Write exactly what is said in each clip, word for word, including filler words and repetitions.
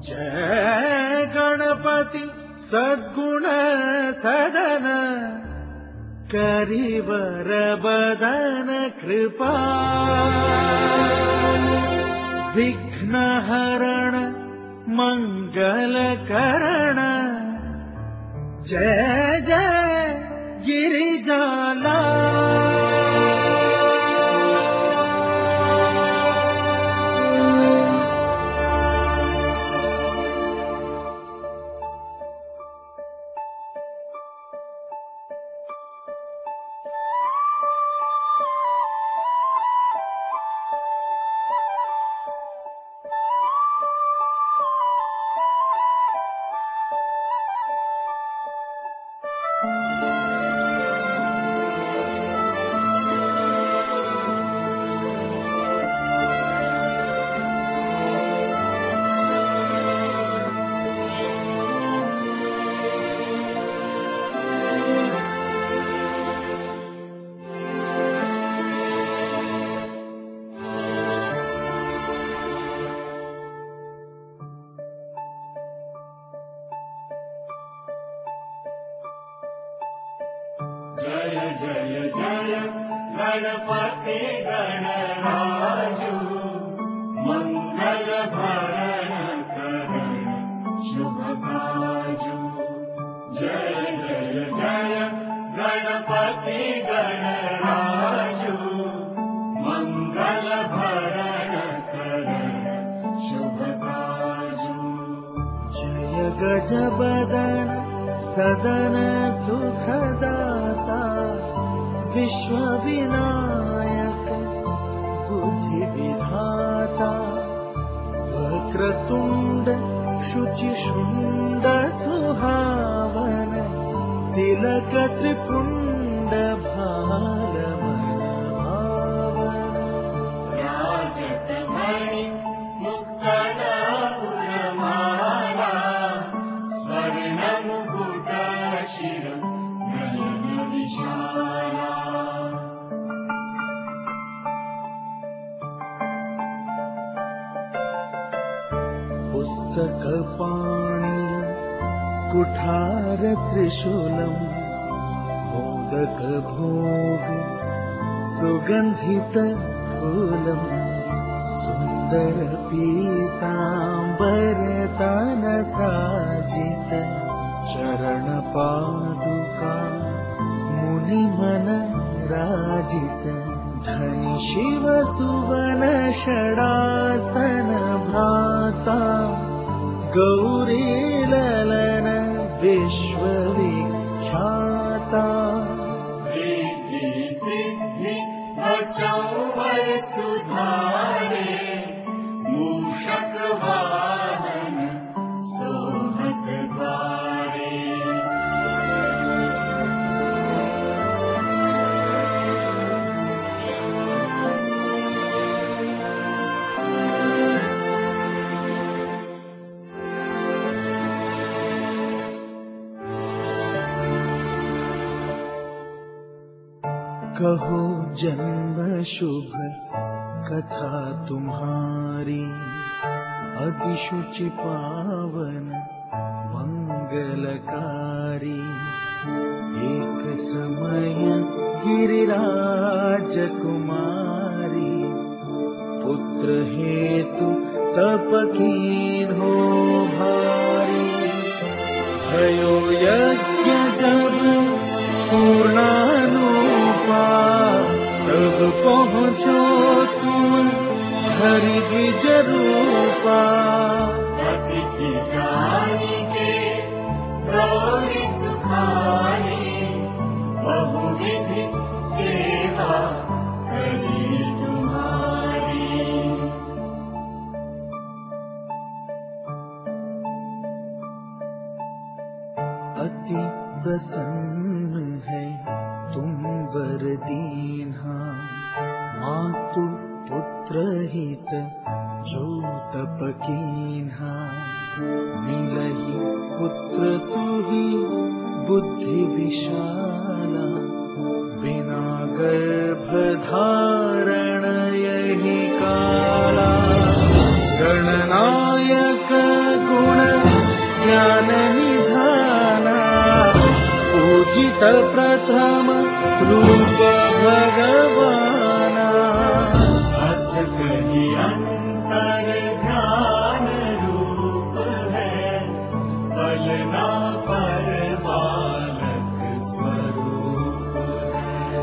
जय गणपति सद्गुण सदन करिवर बदन कृपा विघ्न हरण मंगल करण जय जय गिरिजाला। जय जय जय गणपति गणराजु मंगल भरण करण शुभ काजु। जय जय जय गणपति गणराजु मंगल भरण करण शुभ काजु। जय गजबदन सदन सुखदाता विश्व विनायक बुद्धि विधाता वक्रतुंड शुचिशुंड सुहावन तिलक त्रिपुंड भालमन भावन राजत मणि मुक्तन पुरमाला स्वर्ण मुकुट शिर नयन विशाला। पुस्तक पाणि कुठार त्रिशूलम मोदक भोग सुगंधित फूलम सुंदर पीतांबर तन साजित चरण पादुका मुनि मन राजित धनि शिव सुवन षडासन भ्राता गौरी ललन विश्व विख्याता। रिद्धि सिद्धि बचौवर सुधारे मूषक वाहन सोहत द्वारे। कहो जन्म शुभ कथा तुम्हारी अति शुचि पावन मंगलकारी। एक समय गिरिराज कुमारी पुत्र हेतु तप कीन्हो भारी। भयो यज्ञ जब पूर्णानुपा तब पहुँचो तुम हरि द्विज रूपा। अतिथि जानी के गौरी सुखानी बहुविधि सेवा करी तुम्हारी। अति प्रसन्न है तुम वर दीन्हा मातु पुत्र हित जो तप कीन्हा। मिलहि पुत्र तुहि बुद्धि विशाला बिना गर्भ धारण यही काला। गणनायक गुण ज्ञान निधाना पूजित प्रथम रूप भगवाना अस कहि अंतर ध्यान रूप है बलना पर बालक स्वरूप है।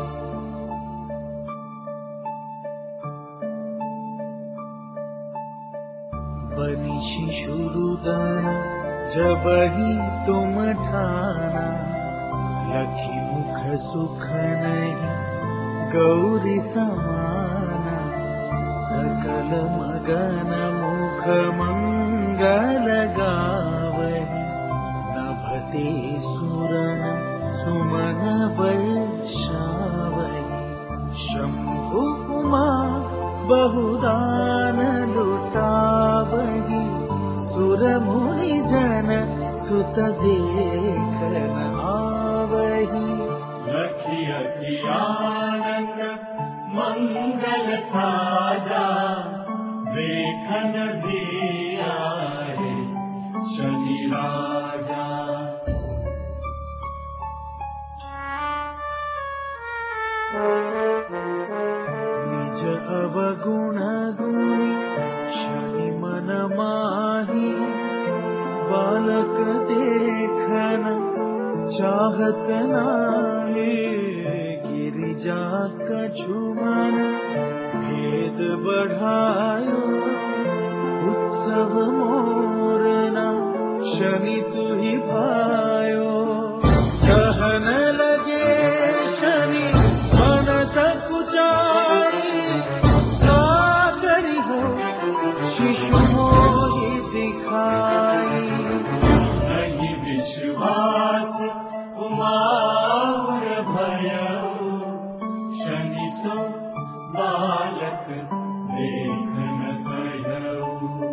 बनी शिशु रुदन जब ही तुम ठाना लखी मुख सुख नहीं गौरी समाना सकल मगन मुख मंगल गावहि नभते सुरन सुमन वर्षावहि शंभु उमा बहुदान लुटावहि सुर मुनि जन सुत देखन आवहि लखी अति आनंद मंगल साजा देखन भी आए शनि राजा। निज अवगुण गुणी शनि मन माही बालक देखन चाहत नाहे गिरिजा कछु मन भेद बढ़ायो उत्सव मोरना शनि तुहि भायो कहन लगे शनि मन सकुचाई का करी हो शिशु मोहि दिखाई नहीं विश्वास उमार भयउ शनि सो बालक देखन भयउ।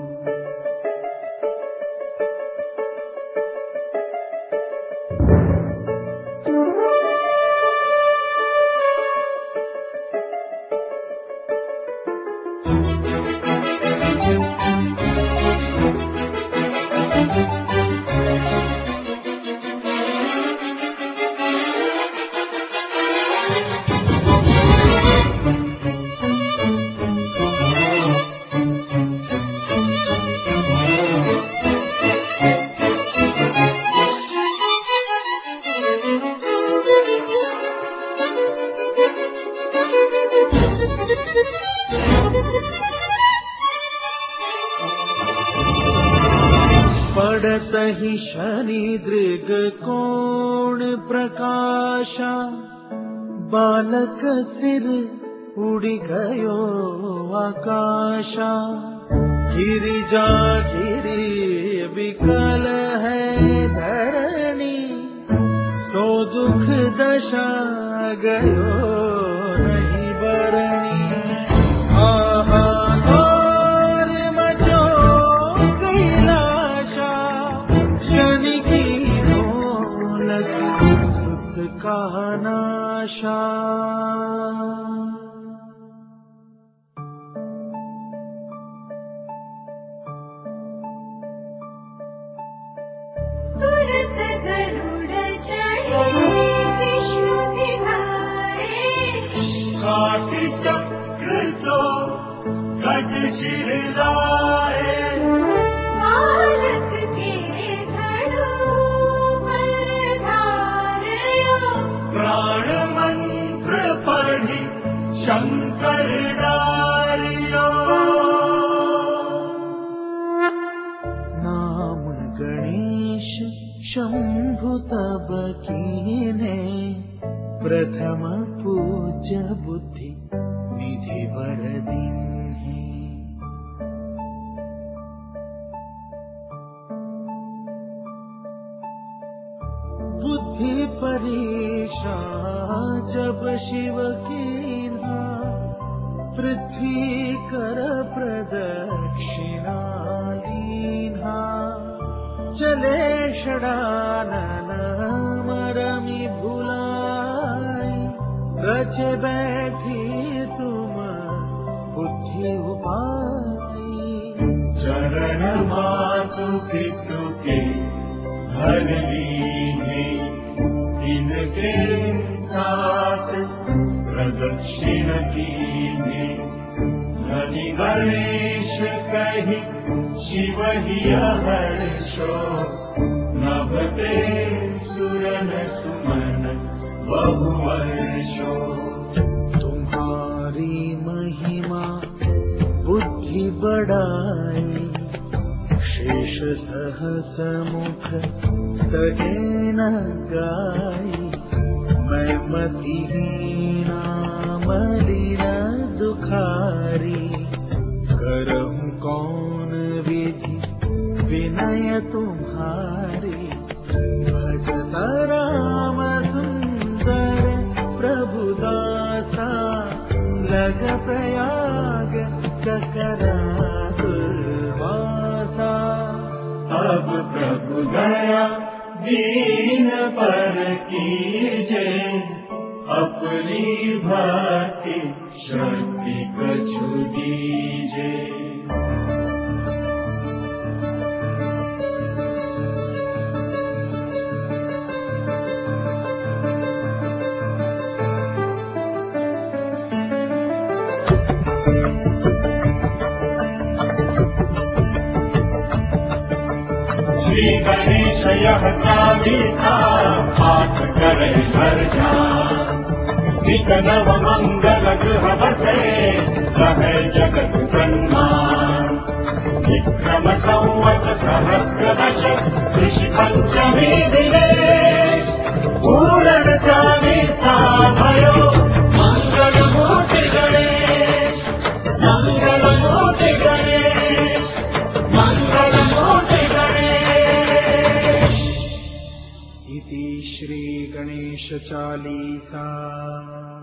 पड़त ही शनि दृग कोण प्रकाशा बालक सिर उड़ी गयो आकाशा गिरिजा गिरी विकल है धरणी सो दुख दशा गयो नहीं बरनी आहा और मचो कैलाशा शनि की ढोलक सुत का नाशा। तुरत गरुड़ चढ़े विष्णु सिधारे काटी चक्र सो गज शिर लाए बालक के धड़ो पर धारयो प्राण मंत्र पढ़ी शंकर डारियो नाम गणेश शंभु तब कीने प्रथम पूज्य बुद्धि निधि वर दीन्हे। बुद्धि परीक्षा जब शिव कीन्हा पृथ्वी कर प्रदक्षिणा लीन्हा चले षडानन मरमि भुलाई रच बैठी तुम बुद्धि उपाई। चरण मातु पितु के भर लीजिए इनके साथ प्रदक्षिण कीजिए। धनी गणेश कही शिव ही हर्षो नभते सुरन सुमन बहुवर्षो। तुम्हारी महिमा बुद्धि बढ़ाई शेष सहस मुख सहे न गाई। मैं मतिहीना मलिन दुखारी करहूँ कौन विधि विनय तुम्हारी। भजता राम सुंदर प्रभुदासा लग प्रयाग ककरा दुर्वासा। अब प्रभु दया दीन पर कीजे अपनी भक्ति शक्ति कछु दीजे। श्री गणेश यह चालीसा पाठ करे घर जान। विघ्न मंगल गृह बसे रहे जगत सन्मान। विक्रम संवत सहस्र दश ऋषि पंचमी दिनेश पूर्ण चालीसा भयो मंगल मूर्ति गणेश। मंगल मूर्ति गणेश मंगल मूर्ति गणेश। इति श्री गणेश चालीसा।